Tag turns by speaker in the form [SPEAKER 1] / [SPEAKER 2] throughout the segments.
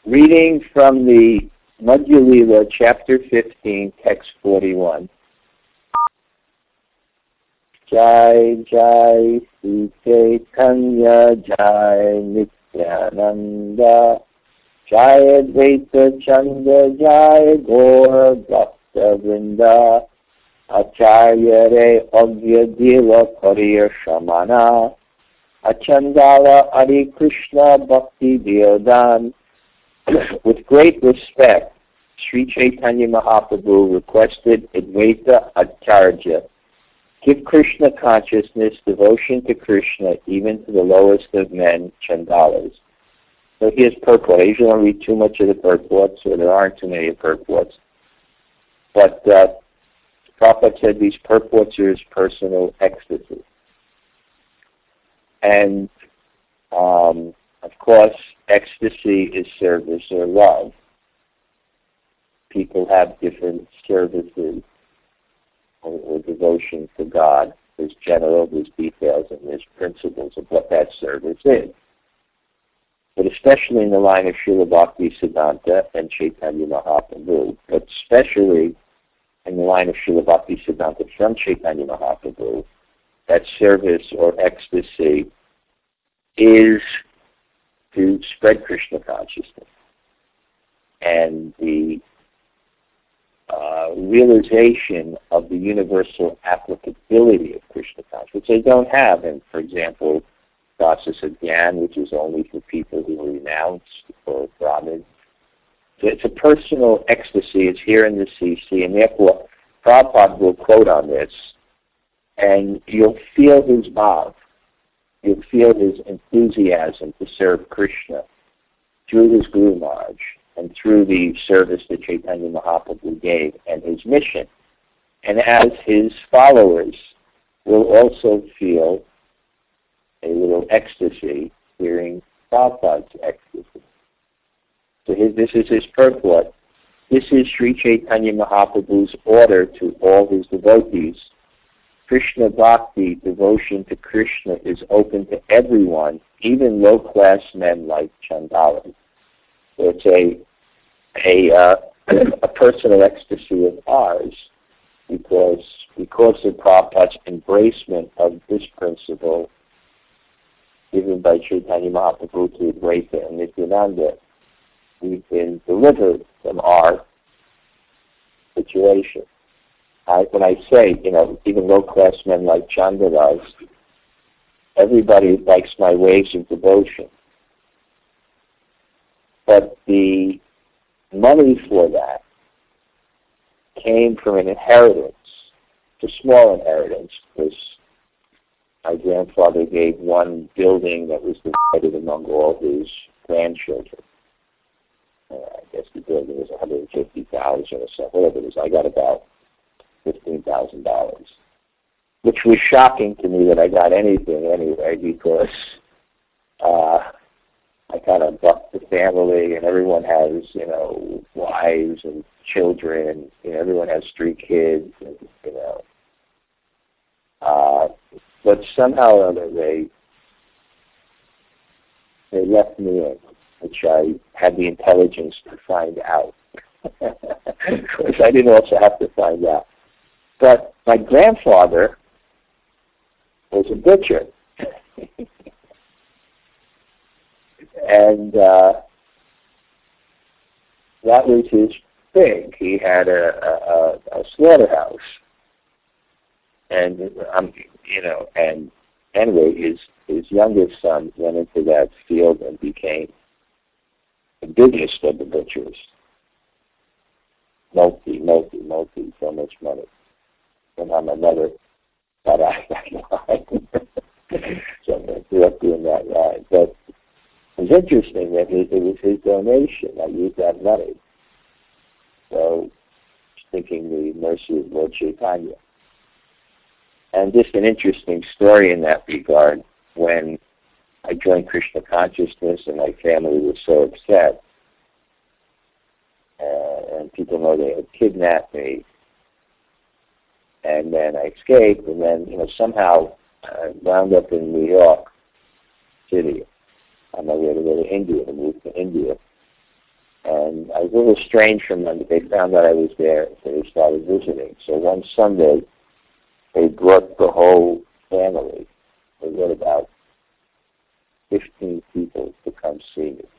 [SPEAKER 1] Reading from the Madhya Lila, chapter 15, text 41. Jai Jai Sri Chaitanya Jai Nityananda Jai Advaita Chanda Jai Gaura Bhakta Vrinda Acharya Re Agya Deva Kariya Shamana Achandala Hari Krishna Bhakti Deodan. With great respect, Sri Chaitanya Mahaprabhu requested Advaita Acharya, give Krishna consciousness, devotion to Krishna, even to the lowest of men, Chandalas. So here's purport. I usually don't read too much of the purports, or there aren't too many purports. But Prabhupada said these purports are his personal ecstasy. And, of course, ecstasy is service or love. People have different services or devotion to God. There's general, there's details, and there's principles of what that service is. But especially in the line of Srila Bhakti Siddhanta and Chaitanya Mahaprabhu, but especially in the line of Srila Bhakti Siddhanta from Chaitanya Mahaprabhu, that service or ecstasy is to spread Krishna consciousness. And the realization of the universal applicability of Krishna consciousness, which they don't have in, for example, Dasa Sadhyan, which is only for people who are renounced or Brahmins. So it's a personal ecstasy. It's here in the CC, and therefore Prabhupada will quote on this, and you'll feel his bhav. You'll feel his enthusiasm to serve Krishna through his Guru Maharaj and through the service that Chaitanya Mahaprabhu gave and his mission. And as his followers will also feel a little ecstasy hearing Prabhupada's ecstasy. So this is his purport. This is Sri Chaitanya Mahaprabhu's order to all his devotees. Krishna Bhakti, devotion to Krishna, is open to everyone, even low-class men like Chandalas. So it's a personal ecstasy of ours because of Prabhupada's embracement of this principle given by Chaitanya Mahaprabhu to Advaita and Nityananda, we've been delivered from our situation. When I say, even low-class men like Chandalas, everybody likes my ways of devotion. But the money for that came from an inheritance, a small inheritance, because my grandfather gave one building that was divided among all his grandchildren. I guess the building was $150,000 or so, whatever it is. I got about $15,000, which was shocking to me that I got anything anyway, because I kind of bucked the family, and everyone has, wives and children. Everyone has 3 kids, and, but somehow or other they left me in, which I had the intelligence to find out, which I didn't also have to find out. But my grandfather was a butcher. And that was his thing. He had a slaughterhouse. And, and anyway, his youngest son went into that field and became the biggest of the butchers. Multi, so much money. Somehow my mother got out of that line. So I grew up doing that line. But it was interesting that it was his donation. I used that money. So, thinking the mercy of Lord Chaitanya. And just an interesting story in that regard, when I joined Krishna consciousness and my family was so upset, and people know they had kidnapped me, and then I escaped, and then, somehow I wound up in New York City on my way to go to India, to move to India. was a little strange from them, but they found that I was there, so they started visiting. So one Sunday, they brought the whole family. They brought about 15 people to come see me.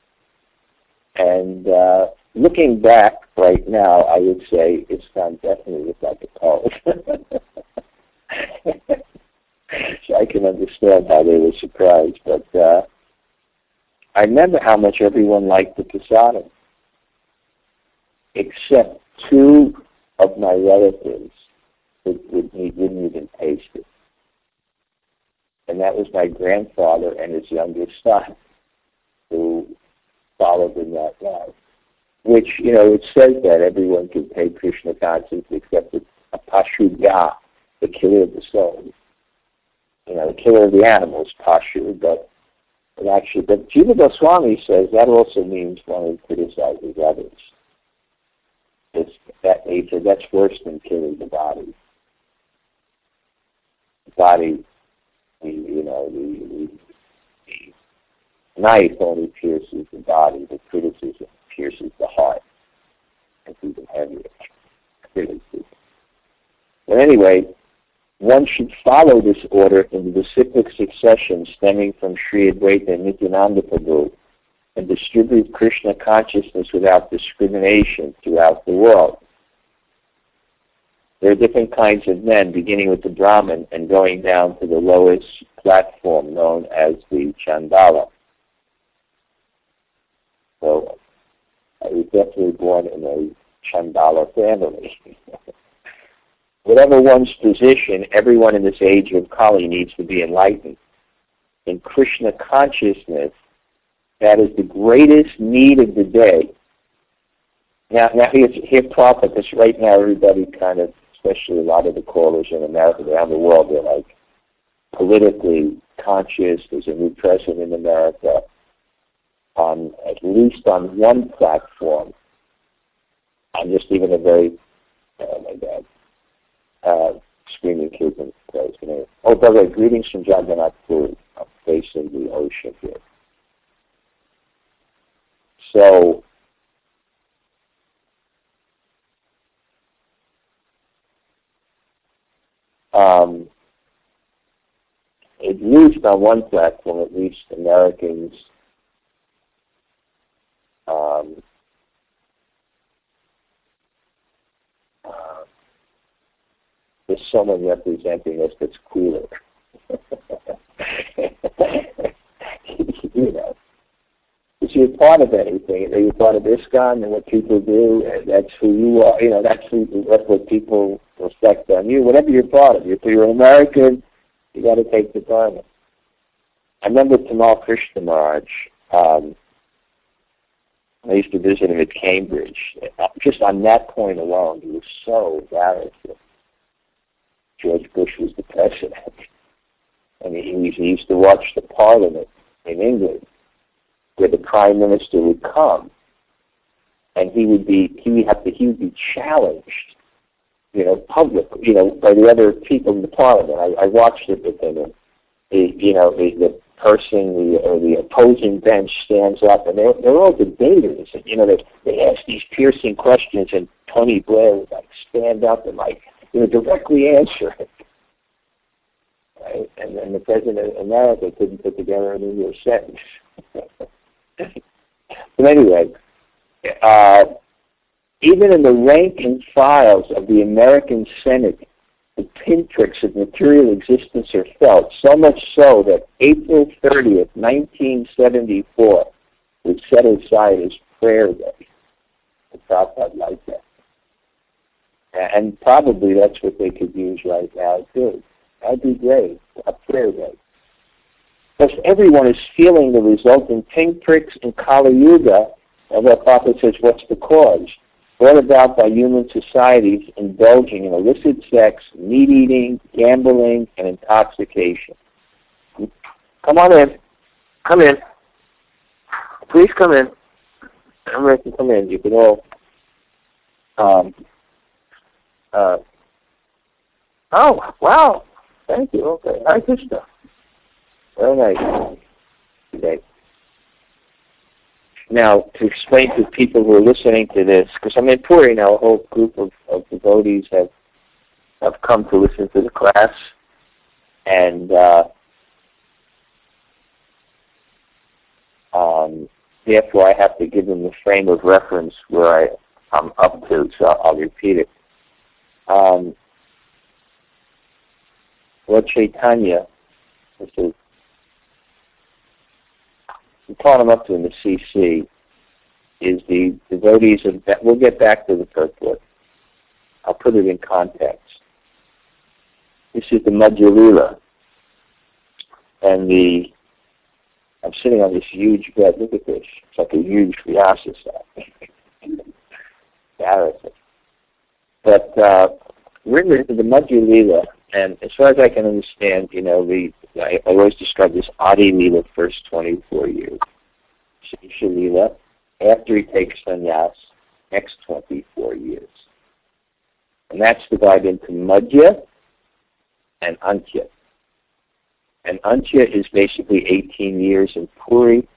[SPEAKER 1] And looking back right now, I would say Islam definitely looked like a cult. So I can understand how they were surprised. But I remember how much everyone liked the prasadam, except two of my relatives who wouldn't even taste it. And that was my grandfather and his youngest son, who followed in that life. Which, it says that everyone can take Krishna consciousness except a Pashuga, the killer of the soul. The killer of the animals, Pashu, but Jiva Goswami says that also means one who criticizes others. He said that's worse than killing the body. The body, the knife only pierces the body, the criticism pierces the heart. It's even heavier. Criticism. But anyway, one should follow this order in the cyclic succession stemming from Sri Advaita and Nityananda Prabhu and distribute Krishna consciousness without discrimination throughout the world. There are different kinds of men, beginning with the Brahmin and going down to the lowest platform known as the Chandala. So I was definitely born in a Chandala family. Whatever one's position, everyone in this age of Kali needs to be enlightened. In Krishna consciousness, that is the greatest need of the day. Now here, Prabhupada, because right now everybody kind of, especially a lot of the callers in America, around the world, they're like politically conscious. There's a new president in America. At least on one platform, I'm just even a very, oh my God, screaming kids in place. Oh, by the way, greetings from Jagannath Puri. I'm facing the ocean here. So, at least on one platform, at least Americans there's someone representing us that's cooler. If you're part of anything, you're part of ISKCON and what people do, and that's who you are, that's what people reflect on you, whatever you're part of. If you're American, you got to take the garment. I remember Tamal Krishna Maharaj. I used to visit him at Cambridge. Just on that point alone, he was so embarrassed. George Bush was the president. And he used to watch the Parliament in England, where the Prime Minister would come, and he would be challenged, publicly, by the other people in the Parliament. I watched it with him, and the person, the opposing bench stands up, and they're all debaters, and they ask these piercing questions, and Tony Blair would stand up and directly answer it. Right? And then the President of America couldn't put together an English sentence. But anyway, even in the rank and files of the American Senate, the pinpricks of material existence are felt, so much so that April 30th, 1974 was set aside as prayer day. The Prabhupada liked that. And probably that's what they could use right now, too. That'd be great, a prayer day. Because everyone is feeling the resulting pinpricks in Kali Yuga, and what Prabhupada says, what's the cause? Brought about by human societies indulging in illicit sex, meat-eating, gambling, and intoxication. Come on in. Come in. Please come in. I'm ready to come in. You can all... oh, wow. Thank you. Okay. Hi, Krishna. Very nice. Okay. Now, to explain to people who are listening to this, because I'm in Puri now, a whole group of devotees have come to listen to the class, and therefore I have to give them the frame of reference where I'm up to, so I'll repeat it. Lord Chaitanya, we call him up to in the CC, is the devotees of, we'll get back to the purport. I'll put it in context. This is the Madhya Lila, and I'm sitting on this huge bed. Look at this. It's like a huge Vyasa set. Embarrassing. But we're in the Madhya Lila, and as far as I can understand, I always describe this Adi Lila first 24 years. Shisha Lila, after he takes sannyas, next 24 years. And that's divided into Madhya and Antya. And Antya is basically 18 years in Puri.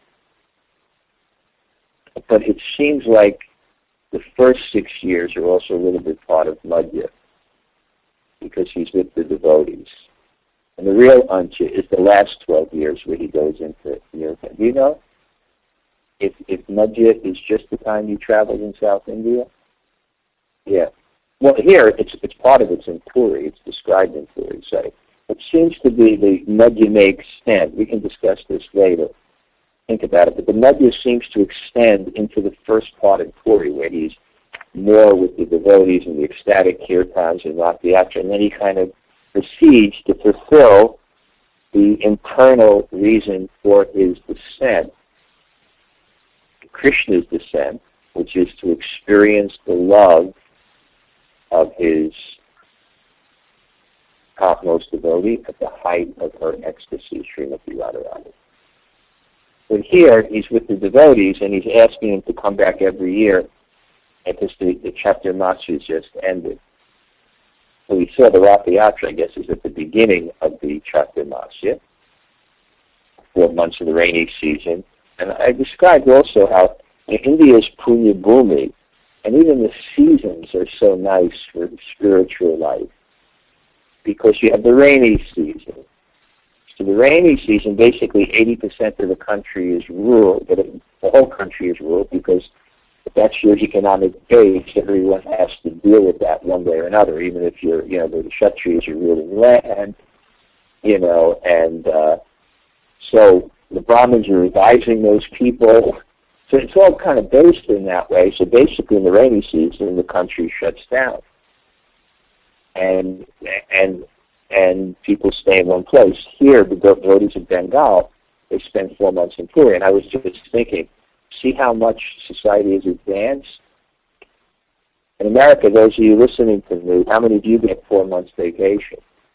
[SPEAKER 1] But it seems like the first 6 years are also a little bit part of Madhya, because he's with the devotees. And the real Antya is the last 12 years where he goes into Nirvana. Do you know if Madhya is just the time you traveled in South India? Yeah. Well, here, it's part of it's in Puri. It's described in Puri. So it seems to be the Madhya may extend. We can discuss this later. Think about it. But the Madhya seems to extend into the first part of Puri, where he's more with the devotees and the ecstatic kirtans and Rathayatra, and then he kind of proceeds to fulfill the internal reason for his descent, Krishna's descent, which is to experience the love of his topmost devotee at the height of her ecstasy, Srimati Radharani. But here, he's with the devotees, and he's asking them to come back every year, because the chapter Matsu just ended. So we saw the Rathayatra, I guess, is at the beginning of the chapter Matsu, 4 months of the rainy season. And I described also how India's Punya Bhumi, and even the seasons are so nice for spiritual life, because you have the rainy season. So the rainy season, basically 80% of the country is rural, but the whole country is rural, because if that's your economic base, everyone has to deal with that one way or another, even if you're, the Kshatriyas are ruling land, and so the Brahmins are advising those people. So it's all kind of based in that way. So basically in the rainy season, the country shuts down. And people stay in one place. Here, the devotees of Bengal, they spend 4 months in Puri. And I was just thinking, see how much society has advanced? In America, those of you listening to me, how many of you get 4 months vacation?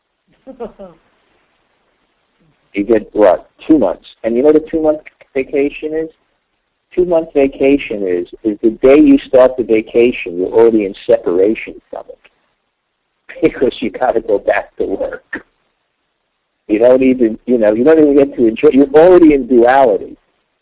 [SPEAKER 1] You get, what, 2 months. And you know what a 2-month vacation is? 2-month vacation is the day you start the vacation, you're already in separation from it, because you got to go back to work. You don't even get to enjoy. You're already in duality.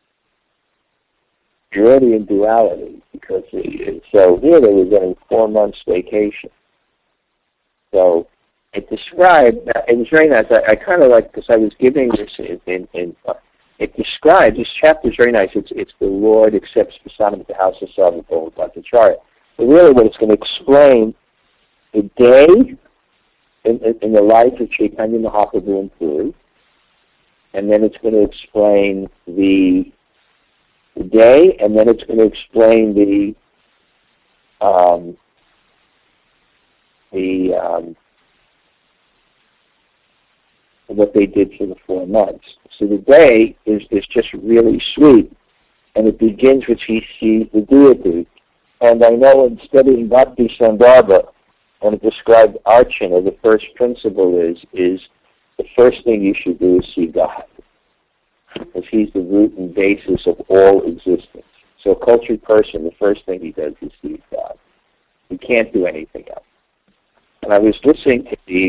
[SPEAKER 1] Because so here they were getting 4 months vacation. So it described. It was very nice. I kind of like, because I was giving this in it describes, this chapter is very nice. It's the Lord accepts prasadam at the house of Sarvabhauma Bhattacharya. But really what it's going to explain, the day in the life of Chaitanya Mahaprabhu in Puri, and then it's going to explain the day, and then it's going to explain what they did for the 4 months. So the day is just really sweet, and it begins with he sees the deity. And I know in studying Bhakti Sandarbha, when it described Archana, the first principle is the first thing you should do is see God, because he's the root and basis of all existence. So a cultured person, the first thing he does is see God. He can't do anything else. And I was listening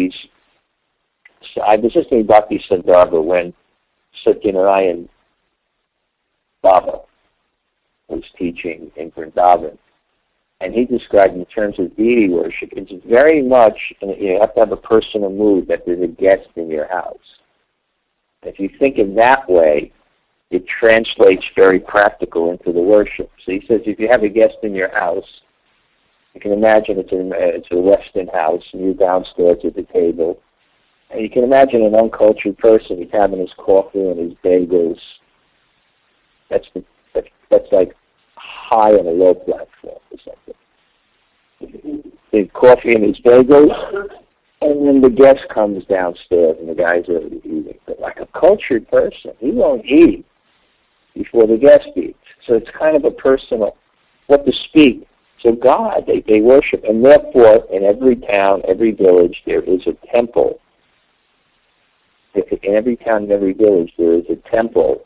[SPEAKER 1] to Bhakti Sandarbha when Satyanarayan Baba was teaching in Vrindavan. And he described in terms of deity worship, it's very much, you have to have a personal mood that there's a guest in your house. If you think in that way, it translates very practical into the worship. So he says if you have a guest in your house, you can imagine it's a Western house, and you're downstairs at the table. And you can imagine an uncultured person, he's having his coffee and his bagels. That's like high on a low platform or something. His coffee and his bagels, and then the guest comes downstairs and the guy's already eating. But like a cultured person, he won't eat before the guest eats. So it's kind of a personal, what to speak. So God, they worship. And therefore, in every town, every village, there is a temple. In every town and every village, there is a temple.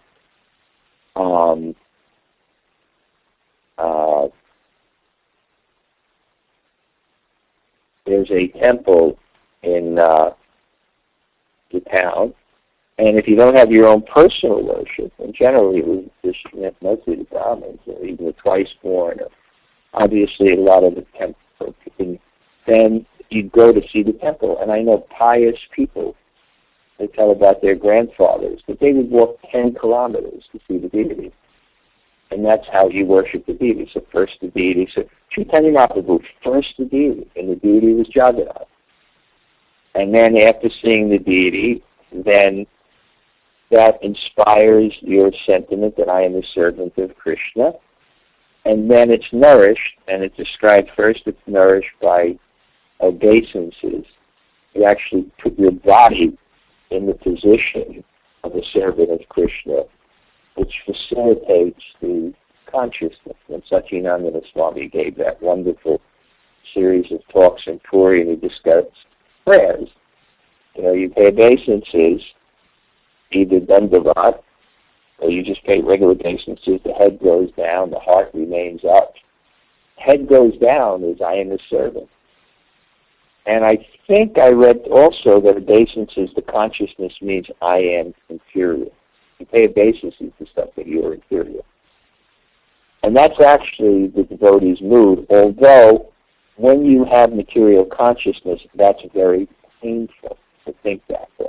[SPEAKER 1] There's a temple in the town, and if you don't have your own personal worship, and generally it was just mostly the Brahmins, or even the twice-born, or obviously a lot of the temple, then you'd go to see the temple. And I know pious people, they tell about their grandfathers, that they would walk 10 kilometers to see the deity. And that's how you worship the deity. So first the deity. So Chaitanya Mahaprabhu, first the deity, and the deity was Jagannath. And then after seeing the deity, then that inspires your sentiment that I am a servant of Krishna. And then it's nourished, and it's described first, it's nourished by obeisances. You actually put your body in the position of a servant of Krishna, which facilitates the consciousness. And Satchidananda Swami gave that wonderful series of talks in Puri, and he discussed prayers. You pay obeisances, either dandavat, or you just pay regular obeisances. The head goes down, the heart remains up. Head goes down is I am a servant. And I think I read also that obeisances, the consciousness means I am inferior. You pay obeisances to stuff that you are inferior. And that's actually the devotee's mood, although when you have material consciousness, that's very painful to think that way.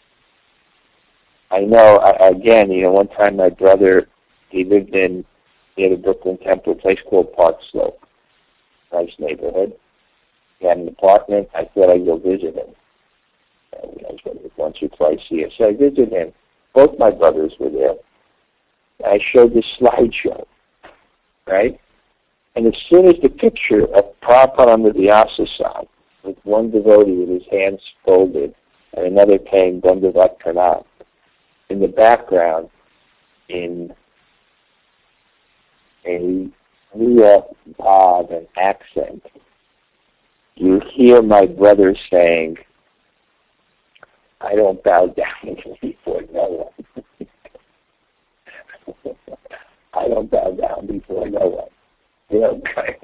[SPEAKER 1] I know, again, one time my brother, he lived near the Brooklyn Temple, a place called Park Slope, nice neighborhood. He had an apartment. I thought I'd go visit him. I was going to once or twice a year. So I visited him. Both my brothers were there. I showed this slideshow, right? And as soon as the picture of Prabhupada under the Vyasa, with one devotee with his hands folded and another paying Dandavat Pranam, in the background, in a New York vibe and accent, you hear my brother saying, I don't bow down before no one. I don't bow down before no one.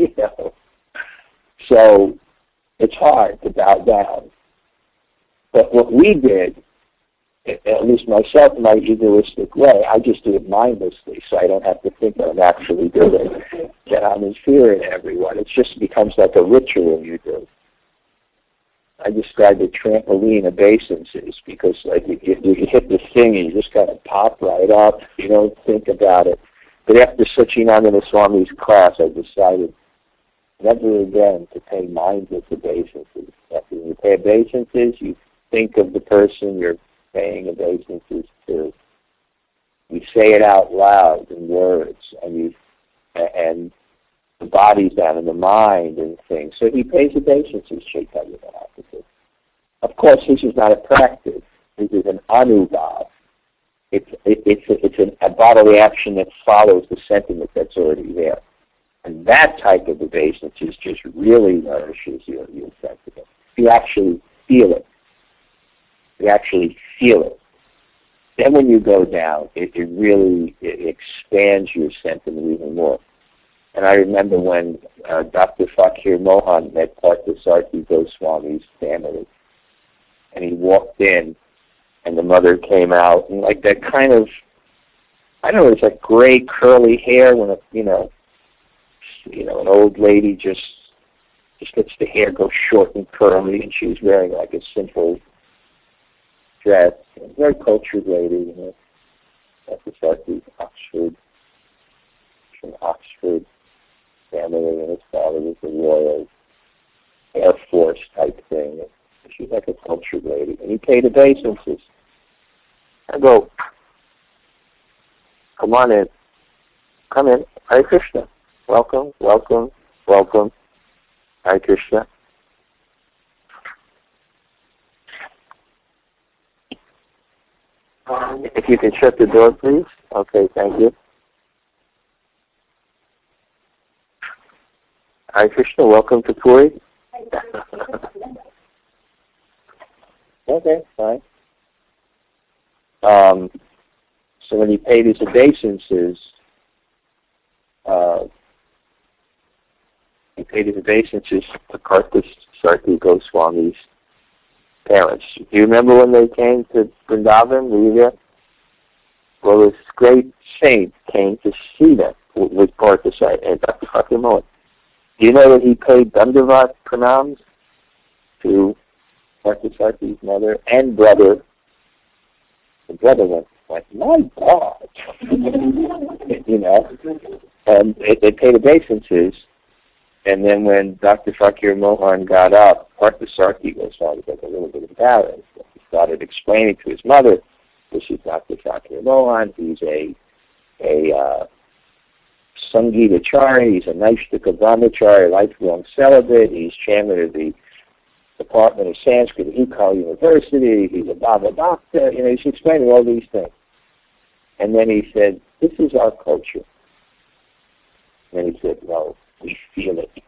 [SPEAKER 1] So it's hard to bow down. But what we did, at least myself in my egoistic way, I just do it mindlessly, so I don't have to think that I'm actually doing it, that I'm inferior to everyone. It just becomes like a ritual you do. I describe the trampoline obeisances because, like, you hit the thing and you just kind of pop right up. You don't think about it. But after Satchidananda Swami's class, I decided never again to pay mindless obeisances. After you pay obeisances, you think of the person you're paying obeisances to. You say it out loud in words, and the body's down in the mind and things. So he pays obeisances, Chaitanya Mahaprabhu. Of course, this is not a practice. This is an anubhav. It's a bodily action that follows the sentiment that's already there. And that type of obeisances just really nourishes your sentiment. You actually feel it. You actually feel it. Then when you go down, it expands your sentiment even more. And I remember when Dr. Fakir Mohan met Parthasarthi Goswami's family, and he walked in, and the mother came out, and like that kind of, I don't know, it's like gray curly hair when an old lady just lets the hair go short and curly, and she was wearing like a simple dress. Very cultured lady, Dr. Sarki, Oxford, from Oxford family, and his father was a royal Air Force type thing. She's like a cultured lady, and he paid obeisances. I go, come on in. Come in. Hare Krishna. Welcome, welcome, welcome. Hare Krishna. If you can shut the door, please. Okay, thank you. Hare Krishna, welcome to Puri. Okay, fine. So when he paid his obeisances, to Karthik Sarki Goswami's parents. Do you remember when they came to Vrindavan? Were you there? Well, this great saint came to see them with Karthik Sarki and Dr. Fatima. Do you know that he paid Dandavat pranams to Dr. Sarki's mother and brother? The brother went, my God, and they paid obeisances. And then when Dr. Fakir Mohan got up, Partha Sarki was like a little bit embarrassed. He started explaining to his mother, this is Dr. Fakir Mohan, he's a Sangeetacharya, he's a Naishtika Brahmachari, lifelong celibate, he's chairman of the Department of Sanskrit at Ekal University, he's a Baba Bhakta, he's explaining all these things. And then he said, this is our culture. And he said, no, we feel it.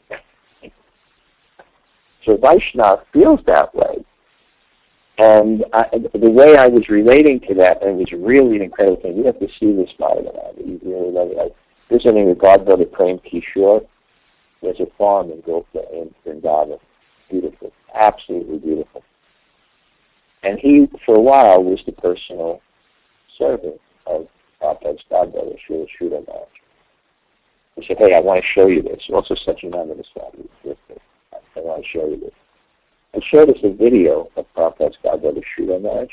[SPEAKER 1] So Vaishnava feels that way. And the way I was relating to that, and it was really an incredible thing. You have to see this Bhagavad. You really love it. Visiting with Godbrother Prem Kishore. There's a farm in Vrindavan. Beautiful. Absolutely beautiful. And he, for a while, was the personal servant of Prabhupada's Godbrother, Srila Sridhar Maharaj. He said, hey, I want to show you this. Also, Satchidananda Swami. I want to show you this. And showed us a video of Prabhupada's Godbrother Sridhar Maharaj.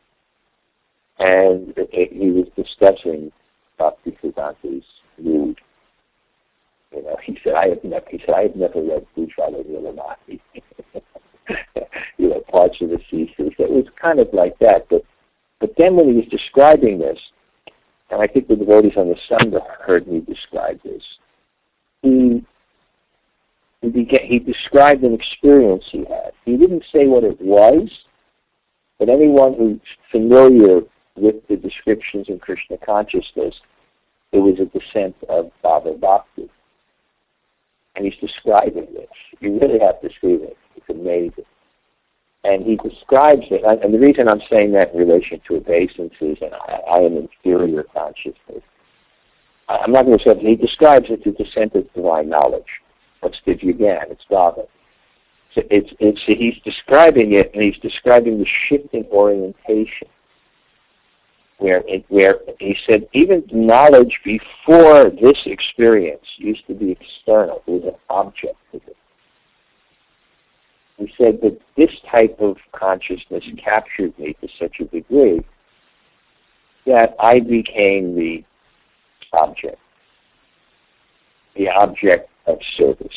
[SPEAKER 1] And he was discussing Bhakti Siddhanta's mood. He said, I have never read Bujrala Nilamati. Parts of the thesis. It was kind of like that. But then when he was describing this, and I think the devotees on the Sangha heard me describe this, he described an experience he had. He didn't say what it was, but anyone who's familiar with the descriptions in Krishna consciousness, it was a descent of Baba Bhakti. And he's describing this. You really have to see it. It's amazing. And he describes it, and the reason I'm saying that in relation to obeisances and I am inferior consciousness, I'm not going to say it, he describes it as descent of divine knowledge. What's Divyagan? It's Baba. So he's describing it, and he's describing the shift in orientation, where he said even knowledge before this experience used to be external. It was an object of it. He said that this type of consciousness captured me to such a degree that I became the object of service.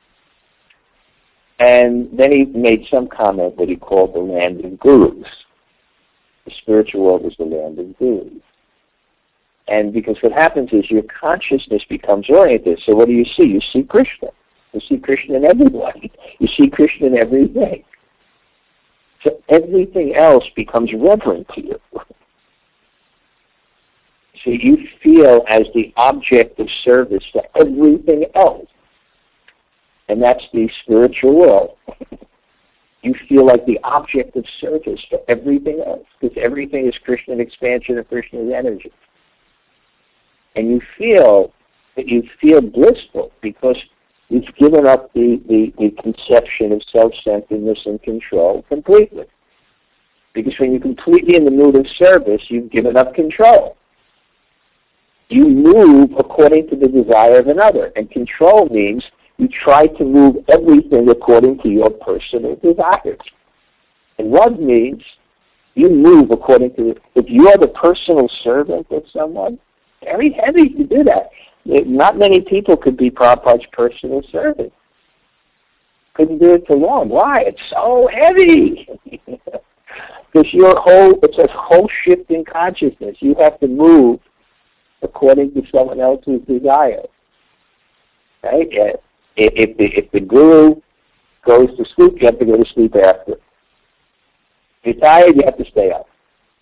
[SPEAKER 1] And then he made some comment that he called the land of gurus. The spiritual world was the land of gurus. And because what happens is your consciousness becomes oriented. So what do you see? You see Krishna. You see Krishna in everyone. You see Krishna in everything. So everything else becomes reverent to you. So you feel as the object of service for everything else. And that's the spiritual world. You feel like the object of service for everything else, because everything is Krishna expansion of Krishna's energy. And you feel blissful because you've given up the conception of self-centeredness and control completely. Because when you're completely in the mood of service, you've given up control. you move according to the desire of another. And control means you try to move everything according to your personal desires. And love means you move according to, if you are the personal servant of someone, very heavy to do that. Not many people could be Prabhupada's personal servant. Couldn't do it for long. Why? It's so heavy. Because it's a whole shift in consciousness. You have to move according to someone else's desire. Right? If the guru goes to sleep, you have to go to sleep after. If you're tired, you have to stay up.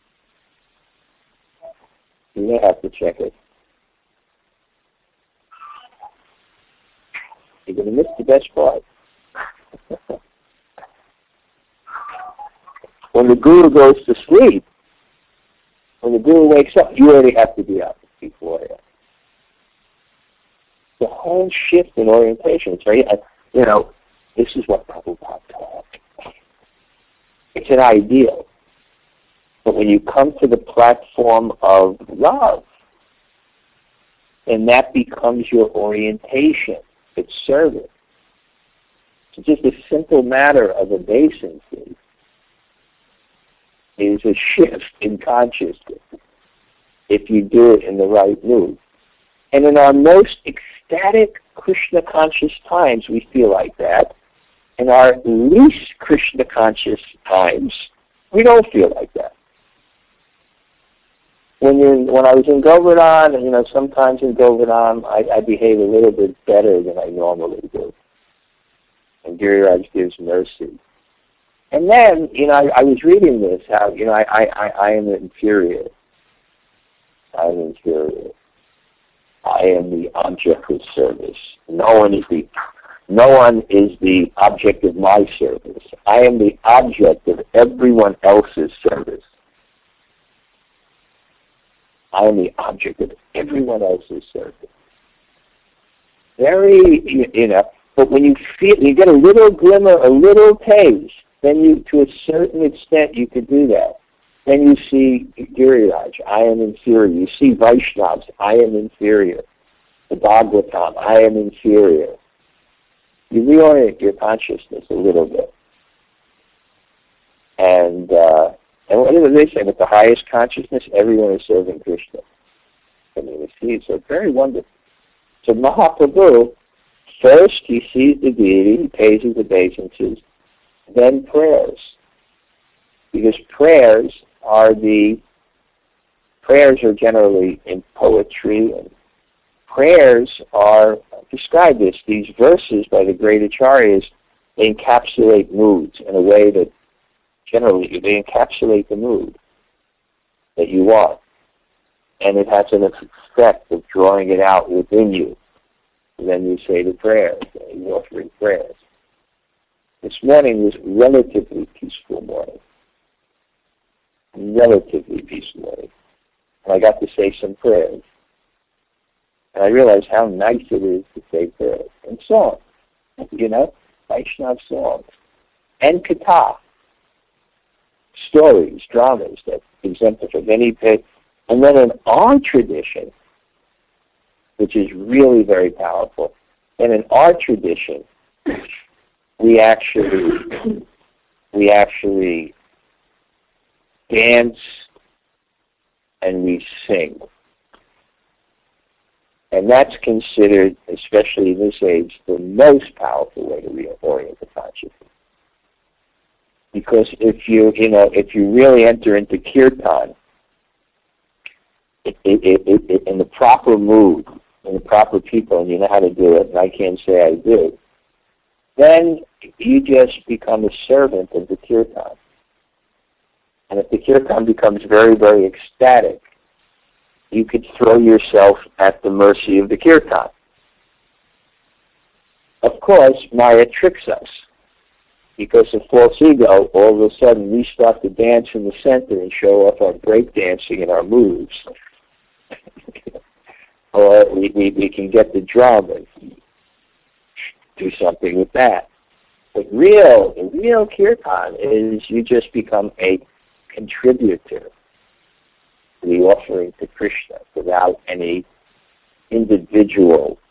[SPEAKER 1] You may have to check it. You're going to miss the best part. When the guru goes to sleep, when the guru wakes up, you already have to be up beforehand. The whole shift in orientation. It's very, this is what Prabhupada taught. It's an ideal. But when you come to the platform of love, then that becomes your orientation. It's service. It's just a simple matter of obeisancy. Is a shift in consciousness if you do it in the right mood. And in our most ecstatic Krishna conscious times, we feel like that. In our least Krishna conscious times, we don't feel like that. When I was in Govardhan, sometimes in Govardhan, I behave a little bit better than I normally do. And Giriraj gives mercy. And then, I was reading this, how, I am inferior. I am inferior. I am the object of service. No one is the object of my service. I am the object of everyone else's service. I am the object of everyone else's service. Very, but when you feel, you get a little glimmer, a little taste, then to a certain extent, you could do that. Then you see Giriraj, I am inferior. You see Vaishnavas, I am inferior. The Bhagavatam, I am inferior. You reorient your consciousness a little bit. And what do they say? With the highest consciousness, everyone is serving Krishna. It's very wonderful. So Mahaprabhu, first he sees the deity, he pays his obeisances, then prayers. Because prayers are generally in poetry, and prayers are described as these verses by the great acharyas. They encapsulate moods in a way that generally they encapsulate the mood that you want, and it has an effect of drawing it out within you. And then you say the prayers, and you're offering prayers. This morning was relatively peaceful morning. Relatively peaceful morning. And I got to say some prayers. And I realized how nice it is to say prayers. And songs. Vaishnava songs. And katha. Stories, dramas that exemplify many things. And then in our tradition, which is really very powerful, and in our tradition, we actually dance and we sing. And that's considered, especially in this age, the most powerful way to reorient the consciousness. Because if you really enter into kirtan in the proper mood, in the proper people, and you know how to do it, and I can't say I do, then you just become a servant of the kirtan. And if the kirtan becomes very, very ecstatic, you could throw yourself at the mercy of the kirtan. Of course, Maya tricks us. Because of false ego, all of a sudden we start to dance in the center and show off our break dancing and our moves. Or we can get the drum and do something with that. But real kirtan is you just become a contributor to the offering to Krishna without any individual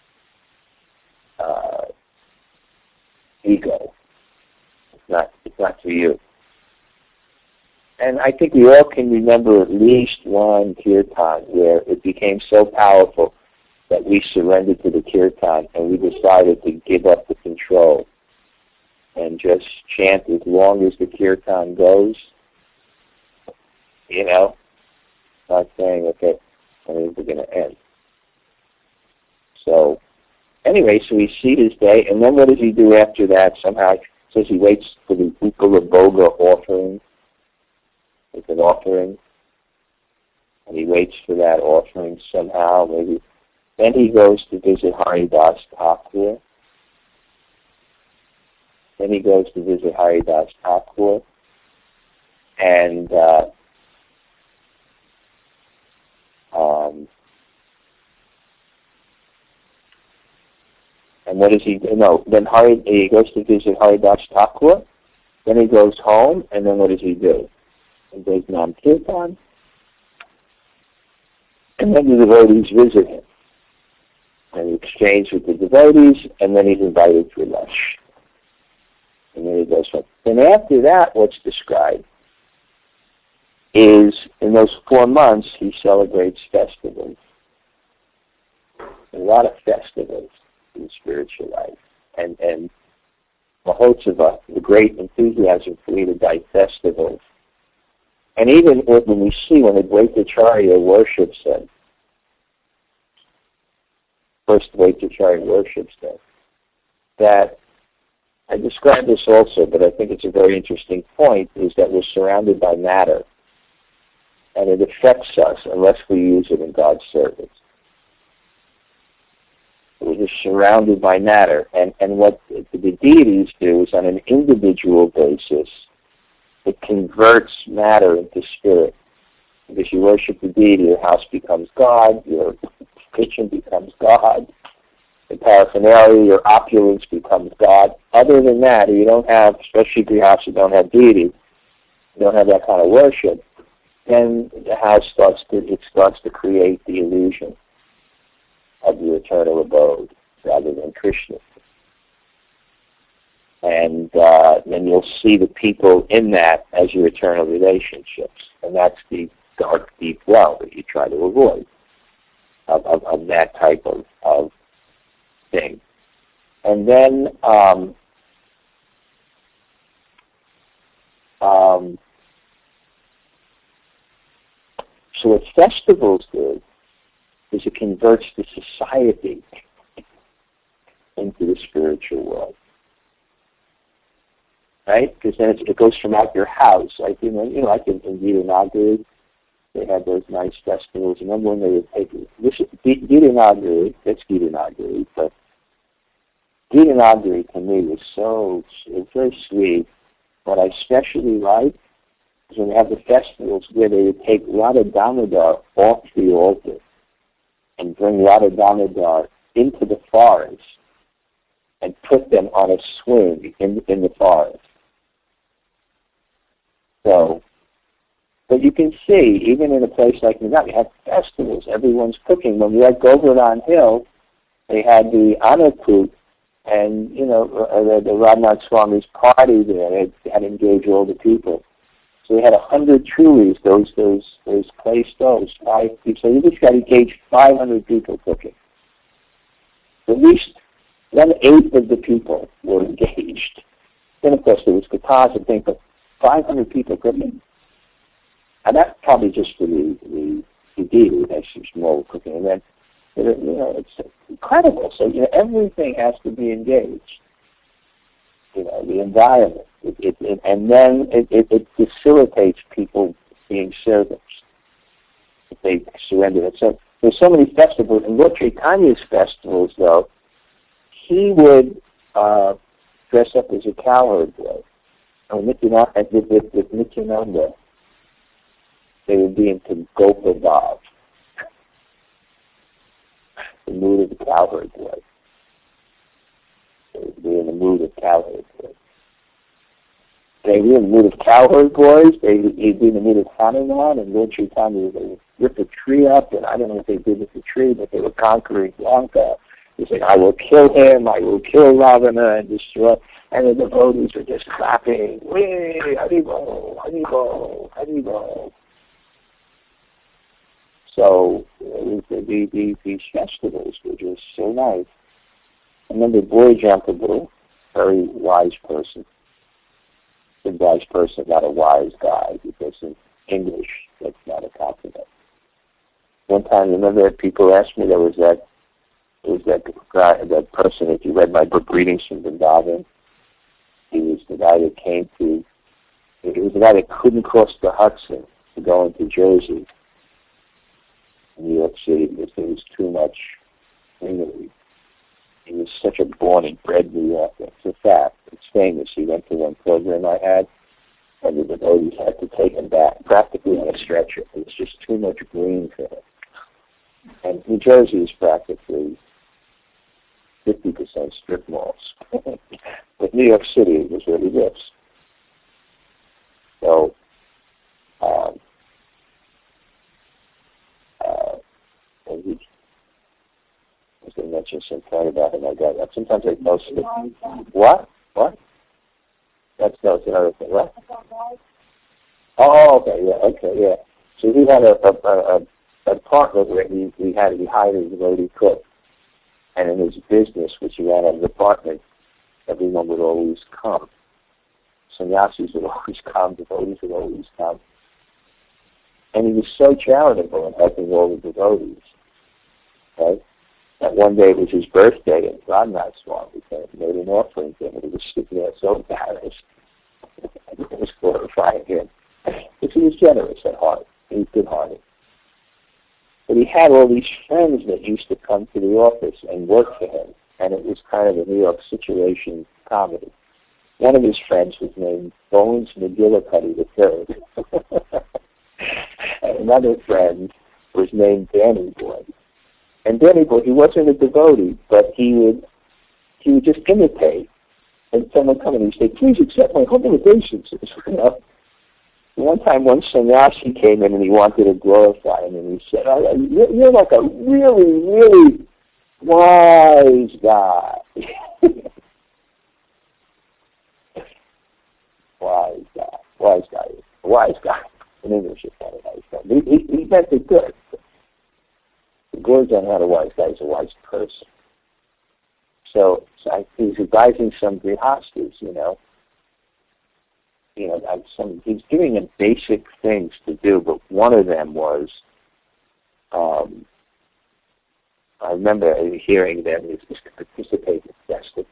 [SPEAKER 1] ego. It's not for you. And I think we all can remember at least one kirtan where it became so powerful that we surrendered to the kirtan and we decided to give up the control and just chant as long as the kirtan goes. You know, not saying, okay, I mean, we're going to end. So, anyway, so we see his day, and then what does he do after that? Somehow it says he waits for the Ukala Boga offering. It's an offering, and he waits for that offering somehow, maybe. Then he goes to visit Haridas Thakur. And what does he do? No, then he goes to visit Haridas Thakur. Then he goes home, and then what does he do? He goes Nam Kirtan, and then the devotees visit him. And he exchanges with the devotees, and then he's invited for lunch. And then he goes home. Then after that, what's described is in those 4 months, he celebrates festivals. A lot of festivals in spiritual life. And Mahotsava, the great enthusiasm for Leela festivals. And even when we see when Advaitacharya worships him, first Advaitacharya worships him, that I described this also, but I think it's a very interesting point, is that we're surrounded by matter. And it affects us unless we use it in God's service. We're just surrounded by matter. And what the deities do is on an individual basis, it converts matter into spirit. Because you worship the deity, your house becomes God, your kitchen becomes God, the paraphernalia, your opulence becomes God. Other than that, you don't have, especially if your house you don't have deity, you don't have that kind of worship, then the house starts to create the illusion of the eternal abode rather than Krishna. And then you'll see the people in that as your eternal relationships. And that's the dark, deep well that you try to avoid of that type of thing. And then so what festivals do is it converts the society into the spiritual world. Right? Because then it goes from out your house. Like, like in Gitanagari, they had those nice festivals. Remember when they would take Gitanagari, that's Gitanagari, but Gitanagari to me was very sweet. What I especially like is when they have the festivals where they would take Radha Damodar off the altar and bring Radha Damodar into the forest and put them on a swing in the forest. So, but you can see, even in a place like Nagam, you have festivals, everyone's cooking. When we had Govardhan Hill, they had the Anuput and, the Radhanath Swami's party there. They had engaged all the people. So we had 100 trulies, those clay stoves, 5 people. So you just got to engage 500 people cooking. At least 1/8 of the people were engaged. Then, of course, there was guitars and things, but 500 people cooking. And that's probably just for the deity. That's just more cooking. And then, it's incredible. So, everything has to be engaged. The environment. And then it facilitates people being servants if they surrender it. So there's so many festivals. And Lord Chaitanya's festivals, though, he would dress up as a cowherd boy. And with Nityananda, they would be into Gopal Bhav, the mood of the cowherd boy. They would be in the mood of cowherd boys. They would be in the mood of cowherd boys. They'd be in the mood of Hanuman, and Lord Chaitanya would rip a tree up, and I don't know what they did with the tree, but they were conquering Lanka. He said, I will kill him, I will kill Ravana and destroy. And the devotees were just clapping, Whee, Haribo, Haribo, Haribo. So these festivals were just so nice. I remember Boyajan Prabhu, very wise person. A wise person, not a wise guy, because in English, that's not a compliment. One time, remember, people asked me, there was that guy, that person, if you read my book, Greetings from Vrindavan, he was the guy that he was the guy that couldn't cross the Hudson to go into Jersey, New York City, because there was too much greenery. He was such a born and bred New Yorker. It's a fact. It's famous. He went to one program I had, and the devotees had to take him back, practically on a stretcher. It was just too much green for him. And New Jersey is practically 50% strip malls. But New York City was where he lives. So, I was going to mention some point about him. I got that. Sometimes I post it. What? That's another thing. What? Oh, okay. So he had a partner where he hired a devotee cook. And in his business, which he ran out of the apartment, everyone would always come. Sannyasis would always come, devotees would always come. And he was so charitable in helping all the devotees. Right? That one day it was his birthday, and Ramnath Swami made an offering to him, and he was sitting there so embarrassed. It was glorifying him. Because he was generous at heart. He was good-hearted. But he had all these friends that used to come to the office and work for him, and it was kind of a New York situation comedy. One of his friends was named Bones McGillicuddy III. And another friend was named Danny Boy. And Danny Boy, he wasn't a devotee, but he would just imitate. And someone come in and he'd say, please accept my humble obeisances. You know? One time, one sannyasi came in and he wanted to glorify him, and he said, you're like a really, really wise guy. Wise guy. In English, it's not a nice guy. He meant it good. The Gurdjieff had a wise guy. He's a wise person. So he's advising some grihastas, he's giving them basic things to do, but one of them was, I remember hearing them is to participate in festivals.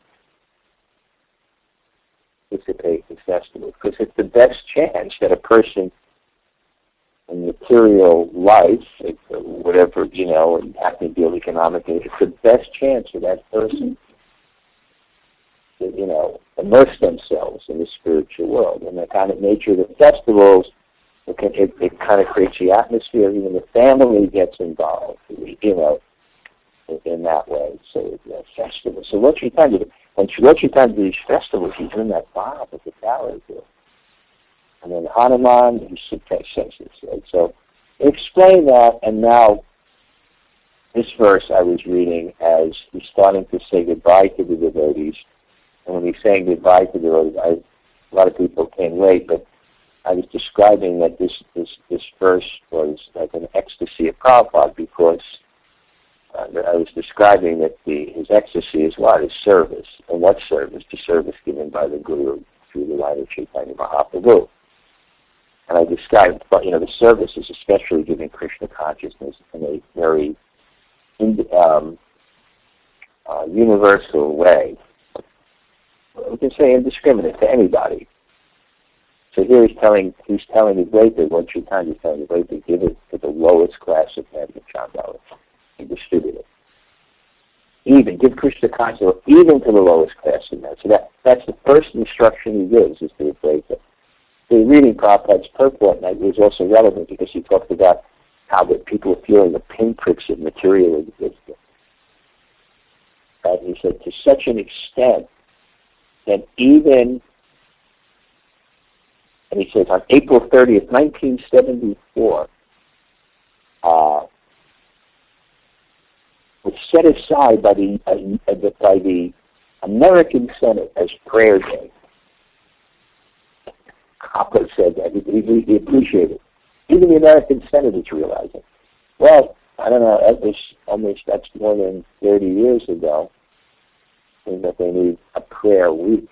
[SPEAKER 1] Because it's the best chance that a person in material life, whatever, and having to deal economically, it's the best chance for that person to, immerse themselves in the spiritual world. And the kind of nature of the festivals, it kind of creates the atmosphere. Even the family gets involved, in that way. So festivals. So what you time to do, what you time to these festivals, he's in that bar with the gallery too. And then Hanuman, he's senses, right? So explain that, and now this verse I was reading as he's starting to say goodbye to the devotees. And when he's saying goodbye to the devotees, a lot of people came late, but I was describing that this verse was like an ecstasy of Prabhupada, because I was describing that his ecstasy is what? Is service. And what service? The service given by the Guru through the light of Chaitanya Mahaprabhu. And I described, the service is especially giving Krishna consciousness in a very universal way. We can say indiscriminate to anybody. So here he's telling Advaita, one Chaitanya is telling Advaita, give it to the lowest class of men, the Chandalas, and distribute it. Even, give Krishna consciousness even to the lowest class of men. So that's the first instruction he gives, is to Advaita. So reading Prabhupada's purport was also relevant, because he talked about how the people are feeling the pinpricks of material existence. He said, to such an extent that even, and he says, on April 30th, 1974, was set aside by the American Senate as prayer day. Papa said that. He appreciated it. Even the American Senate is realizing. Well, I don't know, that's more than 30 years ago, saying that they need a prayer week.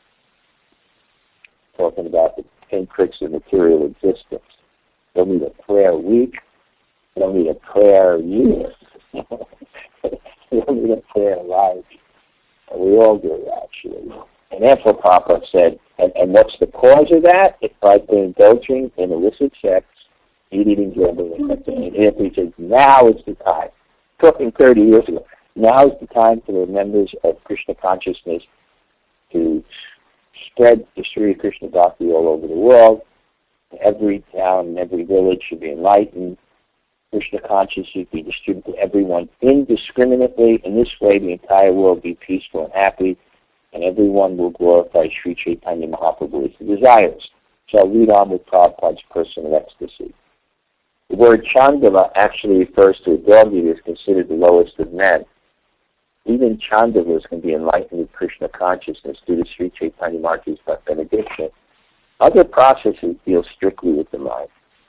[SPEAKER 1] Talking about the pinpricks of material existence. They'll need a prayer week. They'll need a prayer year. They'll need a prayer life. And we all do, actually. And therefore, Papa said, and what's the cause of that? It's by indulging in illicit sex, eating, gambling, and he says, now is the time. Talking 30 years ago. Now is the time for the members of Krishna consciousness to spread the Sri Krishna Bhakti all over the world. Every town and every village should be enlightened. Krishna consciousness should be distributed to everyone indiscriminately. In this way, the entire world will be peaceful and happy, and everyone will glorify Sri Chaitanya Mahaprabhu's desires. So I'll read on with Prabhupada's person of ecstasy. The word Chandava actually refers to a dog that is considered the lowest of men. Even Chandavas can be enlightened with Krishna consciousness due to Sri Chaitanya Mahaprabhu's benediction. Other processes deal strictly with the mind.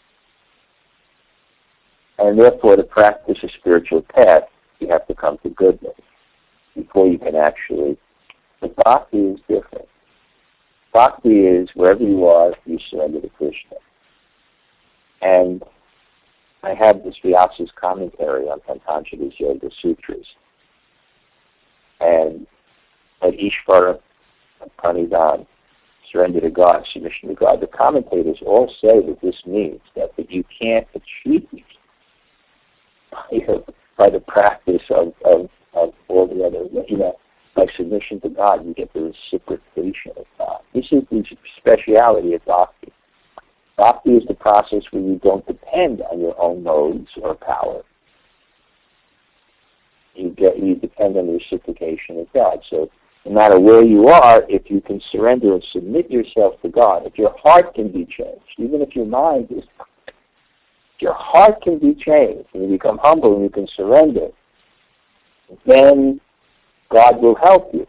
[SPEAKER 1] And therefore, to practice a spiritual path, you have to come to goodness before you can actually. But bhakti is different. Bhakti is wherever you are, you surrender to Krishna. And I have this Vyasa's commentary on Patanjali's Yoga Sutras. And at Ishvara Pranidhan, surrender to God, submission to God, the commentators all say that this means that you can't achieve by the practice of all the other, by submission to God, you get the reciprocation of God. This is the speciality of Bhakti. Bhakti is the process where you don't depend on your own modes or power. You depend on the reciprocation of God. So no matter where you are, if you can surrender and submit yourself to God, if your heart can be changed, even if your mind is not, your heart can be changed, and you become humble and you can surrender, then God will help you.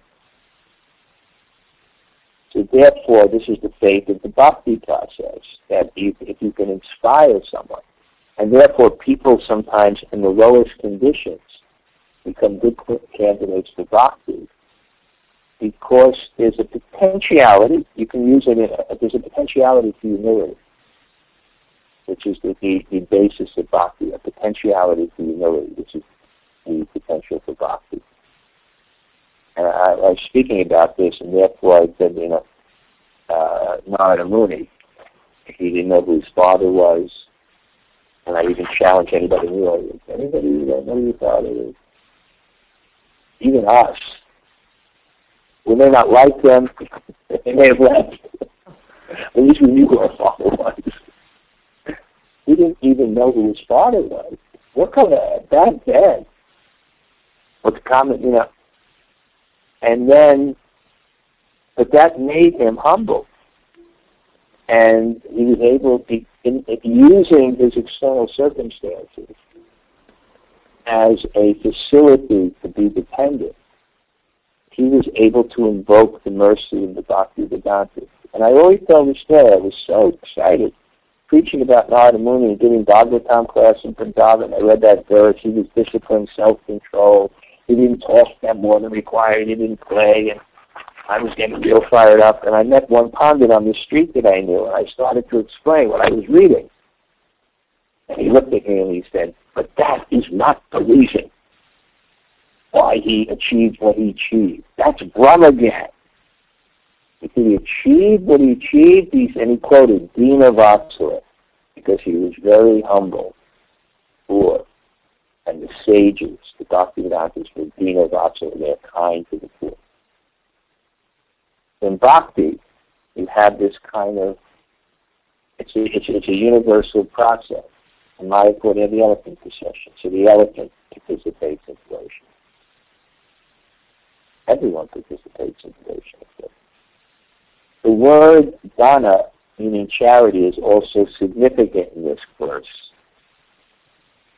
[SPEAKER 1] So therefore, this is the faith of the bhakti process, that if you can inspire someone, and therefore people sometimes in the lowest conditions become good candidates for bhakti, because there's a potentiality, you can use it, there's a potentiality for humility, which is the basis of bhakti, a potentiality for humility, which is the potential for bhakti. And I was speaking about this, and therefore I said, Narada Muni, he didn't know who his father was, and I even challenged anybody in the audience, anybody who don't know who your father is? Even us. We may not like them, they may have left. At least we knew who our father was. He didn't even know who his father was. What kind of bad? What's common, And then, but that made him humble. And he was able to, using his external circumstances as a facility to be dependent, he was able to invoke the mercy of the Bhaktivedanta. And I always tell this story, I was so excited preaching about Narada Muni and giving Bhagavatam class in Vrindavan. I read that verse, he was disciplined, self-control. He didn't talk that more than required. He didn't play. And I was getting real fired up. And I met one Pandit on the street that I knew, and I started to explain what I was reading. And he looked at me and he said, but that is not the reason why he achieved what he achieved. That's Brahmagyan. If he achieved what he achieved, and he quoted Dina Vatsala, because he was very humble, poor. And the sages, the Bhaktivedantas, were Dina Vatsala, they're kind to the poor. In Bhakti, you have this kind of, it's a universal process. In Mayapur, they have the elephant procession, so the elephant participates in devotion. Everyone participates in devotion. The word dana, meaning charity, is also significant in this verse.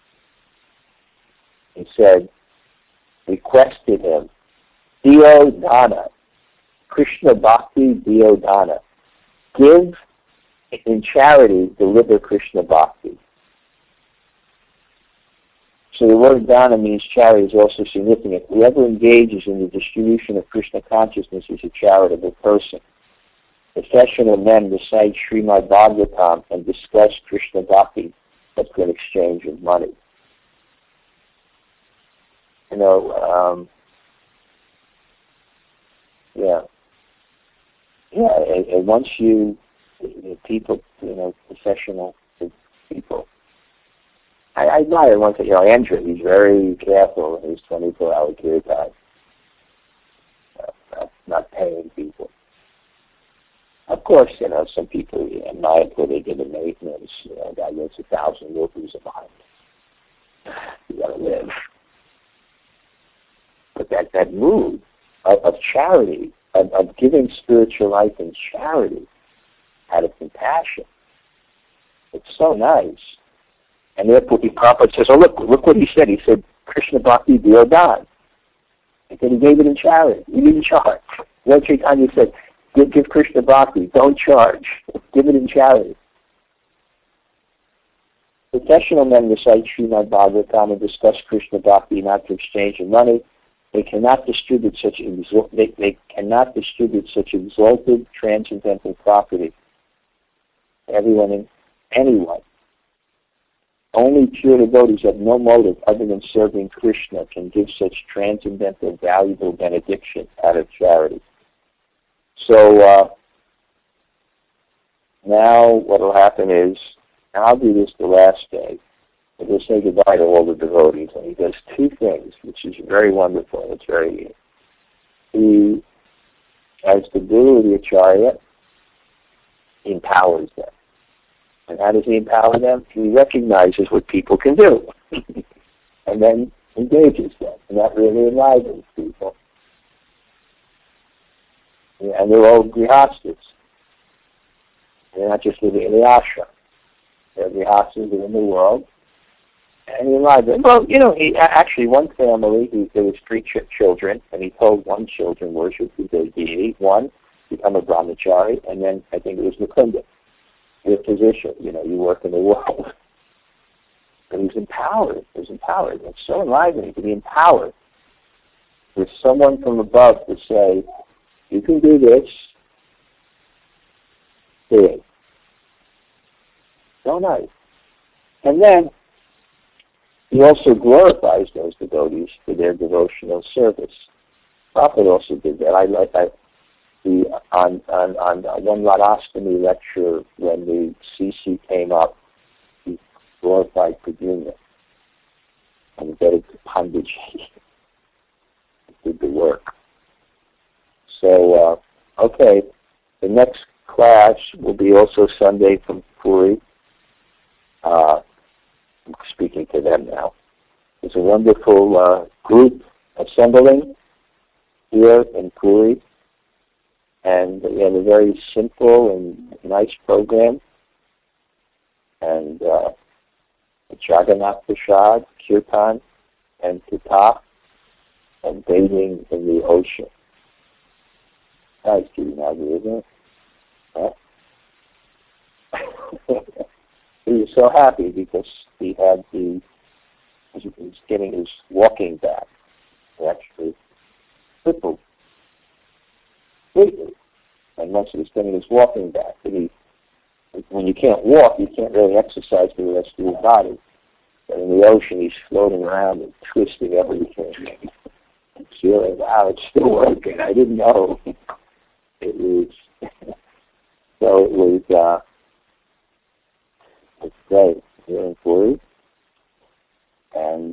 [SPEAKER 1] He said, requested him, Dio Dana, Krishna Bhakti Dio Dana. Give in charity, deliver Krishna Bhakti. So the word dana means charity is also significant. Whoever engages in the distribution of Krishna consciousness is a charitable person. Professional men recite Srimad Bhagavatam and discuss Krishna Bhakti as an exchange of money. And once people, professional people. I admire one thing, Andrew, he's very careful in his 24-hour kirtan. Not paying people. Of course, some people in Mayapur, they give a maintenance, that gets 1,000 rupees a month. You gotta live. But that mood of charity, of giving spiritual life in charity, out of compassion, it's so nice. And therefore the Prabhupada says, look what he said. He said, Krishna Bhakti Diodan. And then he gave it in charity. He didn't charge. Lord Chaitanya said, give Krishna Bhakti. Don't charge. Give it in charity. Professional men recite Srimad Bhagavatam and discuss Krishna Bhakti not to exchange of money. They cannot distribute such exalted transcendental property to everyone and anyone. Only pure devotees have no motive other than serving Krishna can give such transcendental, valuable benediction out of charity. So now what will happen is, and I'll do this the last day, but we'll say goodbye to all the devotees. And he does two things, which is very wonderful. It's very, he, as the Guru of the Acharya, empowers them. And how does he empower them? He recognizes what people can do and then engages them. And that really enlivens people. Yeah, and they're all grihastas. They're not just living in the ashram. They're grihastas in the world. And he enlivened them. Well, he actually, one family, there was 3 children, and he told one children worship their deity, one become a brahmachari, and then I think it was Mukunda. Your position, you work in the world. But he's empowered. He's empowered. It's so enlivening to be empowered with someone from above to say, you can do this. Do it. So nice. And then he also glorifies those devotees for their devotional service. Prabhupada also did that. I like that. On one Radhastami lecture, when the CC came up, he glorified Pradyumna and indebted to Panditji. Did the work. So, okay, the next class will be also Sunday from Puri. I'm speaking to them now. It's a wonderful group assembling here in Puri. And we have a very simple and nice program. And Jagannath Prasad, Kirtan, and Kita, and bathing in the ocean. Nice, Girinagri, isn't it? Huh? He was so happy because he had he was getting his walking back. He actually crippled. And once he was getting his walking back, when you can't walk, you can't really exercise for the rest of your body. But in the ocean, he's floating around and twisting everything. Feeling, wow, it's still working. I didn't know. It was, so it was, it's great here in Puri. And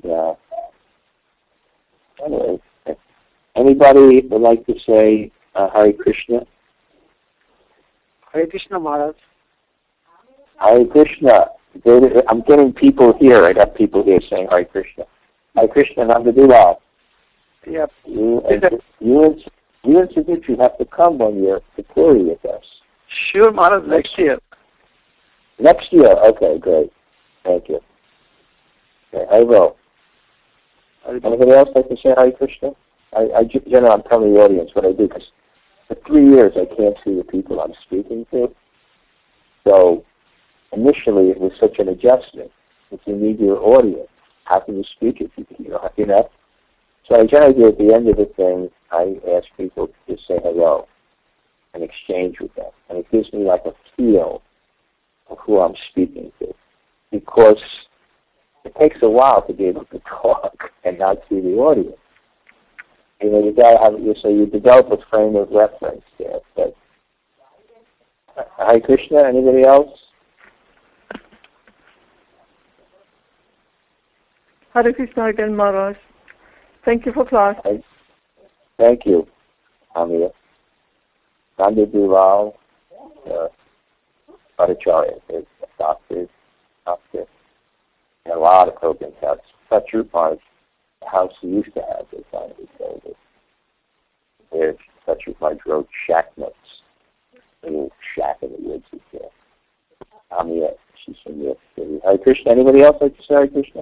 [SPEAKER 1] anyway, anybody would like to say Hare Krishna?
[SPEAKER 2] Hare Krishna, Maharaj.
[SPEAKER 1] Hare Krishna. I'm getting people here. I got people here saying Hare Krishna. Hare Krishna, Nandadulal.
[SPEAKER 2] Yep.
[SPEAKER 1] You and Savitri have to come one year to Puri with us.
[SPEAKER 2] Sure, Maharaj, next year.
[SPEAKER 1] Next year? Okay, great. Thank you. Okay, I will. Anybody else like to say Hare Krishna? Generally, I'm telling the audience what I do because for 3 years I can't see the people I'm speaking to. So initially it was such an adjustment. If you need your audience, how can you speak if you know? So I generally do at the end of the thing, I ask people to just say hello and exchange with them. And it gives me like a feel of who I'm speaking to. Because it takes a while to be able to talk and not see the audience. You know, you develop a frame of reference there. But Hare Krishna, anybody else?
[SPEAKER 3] Hare Krishna again, Maharaj. Thank you for class.
[SPEAKER 1] Thank you, Amir. Nanda Duval, Bhattacharya, doctor, and a lot of programs have. That's your part. The house he used to have, they finally sold it. Where Satyajit Maharaj wrote shack notes. A little shack in the woods is there. Amir, she's from New York City. Hare Krishna. Anybody else like to say Hare Krishna?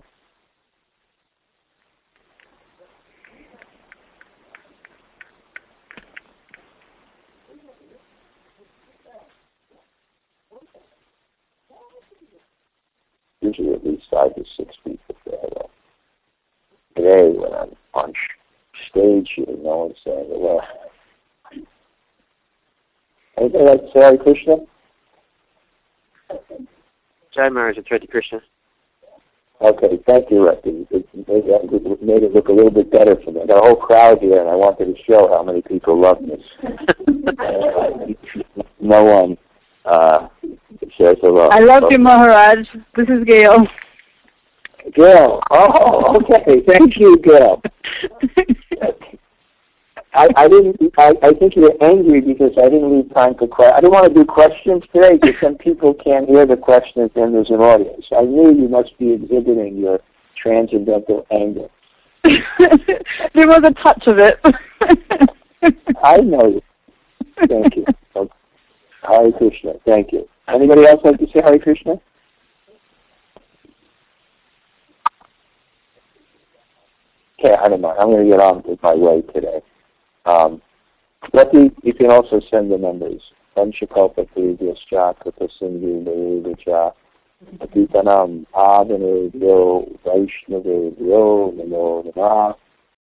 [SPEAKER 1] Usually at least 5 to 6 people say hello. Today, when I'm on stage here, no one's saying hello. Anybody like to say Hare Krishna?
[SPEAKER 2] Jai Maharaj, it's Hare Krishna.
[SPEAKER 1] Okay, thank you, Rick. It made it look a little bit better for me. I got a whole crowd here, and I wanted to show how many people love me. No one says hello.
[SPEAKER 3] I love you, Maharaj. This is Gail.
[SPEAKER 1] Gail. Oh, okay. Thank you, Gail. I think you're angry because I didn't leave time for questions. I didn't want to do questions today because some people can't hear the questions and there's an audience. I knew you must be exhibiting your transcendental anger.
[SPEAKER 3] There was a touch of it.
[SPEAKER 1] I know you. Thank you. Okay. Hare Krishna. Thank you. Anybody else like to say Hare Krishna? Okay, I don't mind. I'm going to get on with my way today. Lucky, you can also send the numbers. Panchakalpa Previyascha Kripa Sindhu Narudacha Atitanam Avanebhyo Vaishnavebhyo Namo Namah